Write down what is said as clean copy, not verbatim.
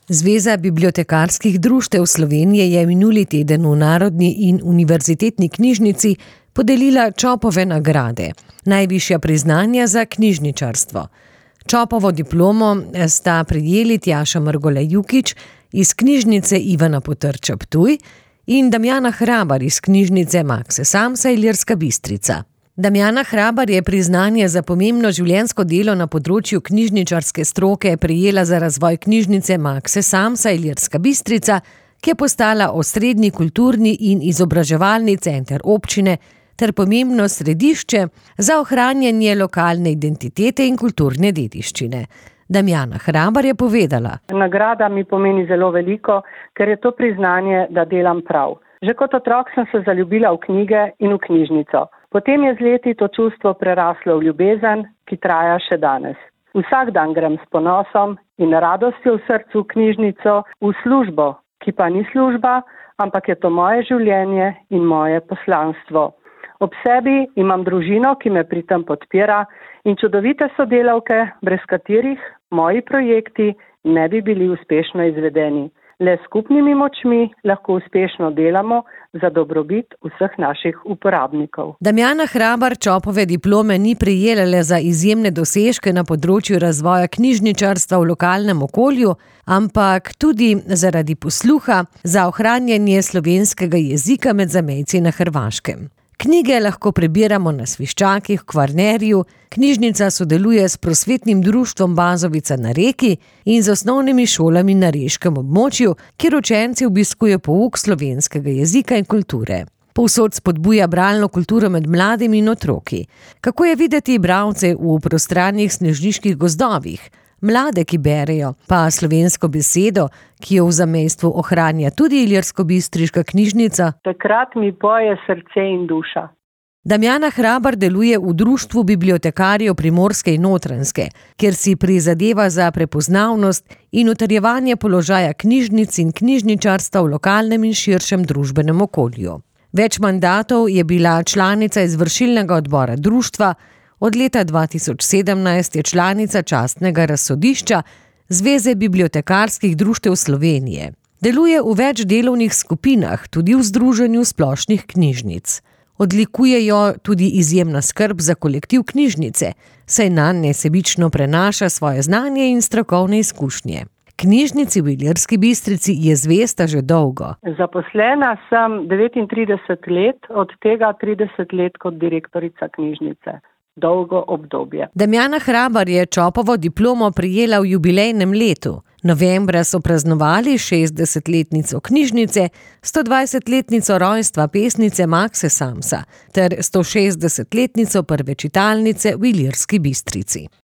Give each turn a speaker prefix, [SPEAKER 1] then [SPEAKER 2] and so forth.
[SPEAKER 1] Zveza bibliotekarskih društev Slovenije je minuli teden v Narodni in univerzitetni knjižnici podelila Čopove nagrade, najvišja priznanja za knjižničarstvo. Čopovo diplomo sta prejeli Tjaša Mrgole Jukić iz knjižnice Ivana Potrča Ptuj in Damjana Hrabar iz knjižnice Makse Samsa Ilirska Bistrica. Damjana Hrabar je priznanje za pomembno življenjsko delo na področju knjižničarske stroke prejela za razvoj knjižnice Makse Samsa Ilirska Bistrica, ki je postala osrednji kulturni in izobraževalni center občine ter pomembno središče za ohranjanje lokalne identitete in kulturne dediščine. Damjana Hrabar je povedala:
[SPEAKER 2] Nagrada mi pomeni zelo veliko, ker je to priznanje, da delam prav. Že kot otrok sem se zaljubila v knjige in v knjižnico. Potem je z leti to čustvo preraslo v ljubezen, ki traja še danes. Vsak dan grem s ponosom in radostjo v srcu v knjižnico, v službo, ki pa ni služba, ampak je to moje življenje in moje poslanstvo. Ob sebi imam družino, ki me pri tem podpira, in čudovite sodelavke, brez katerih moji projekti ne bi bili uspešno izvedeni. Le s skupnimi močmi lahko uspešno delamo za dobrobit vseh naših uporabnikov.
[SPEAKER 1] Damjana Hrabar Čopove diplome ni prejela le za izjemne dosežke na področju razvoja knjižničarstva v lokalnem okolju, ampak tudi zaradi posluha za ohranjanje slovenskega jezika med zamejci na Hrvaškem. Knjige lahko prebiramo na Sviščakih, v Kvarnerju, knjižnica sodeluje s prosvetnim društvom Bazovica na Reki in z osnovnimi šolami na reškem območju, kjer učenci obiskujejo pouk slovenskega jezika in kulture. Povsod spodbuja bralno kulturo med mladimi in otroki. Kako je videti bralce v prostranih snežniških gozdovih? Mlade, ki berejo, pa slovensko besedo, ki jo v zamejstvu ohranja tudi Ilirskobistriška knjižnica.
[SPEAKER 2] Takrat mi poje srce in duša.
[SPEAKER 1] Damjana Hrabar deluje v Društvu bibliotekarjev Primorske in Notranjske, kjer si prizadeva za prepoznavnost in utrjevanje položaja knjižnic in knjižničarstva v lokalnem in širšem družbenem okolju. Več mandatov je bila članica izvršilnega odbora društva. Od leta 2017 je članica častnega razsodišča Zveze bibliotekarskih društev Slovenije. Deluje v več delovnih skupinah, tudi v Združenju splošnih knjižnic. Odlikuje jo tudi izjemna skrb za kolektiv knjižnice, saj nanj nesebično prenaša svoje znanje in strokovne izkušnje. Knjižnici v Ilirski Bistrici je zvesta že dolgo.
[SPEAKER 2] Zaposlena sem 39 let, od tega 30 let kot direktorica knjižnice. Dolgo obdobje.
[SPEAKER 1] Damjana Hrabar je Čopovo diplomo prejela v jubilejnem letu. Novembra so praznovali 60-letnico knjižnice, 120-letnico rojstva pesnice Makse Samsa ter 160-letnico prve čitalnice v Ilirski Bistrici.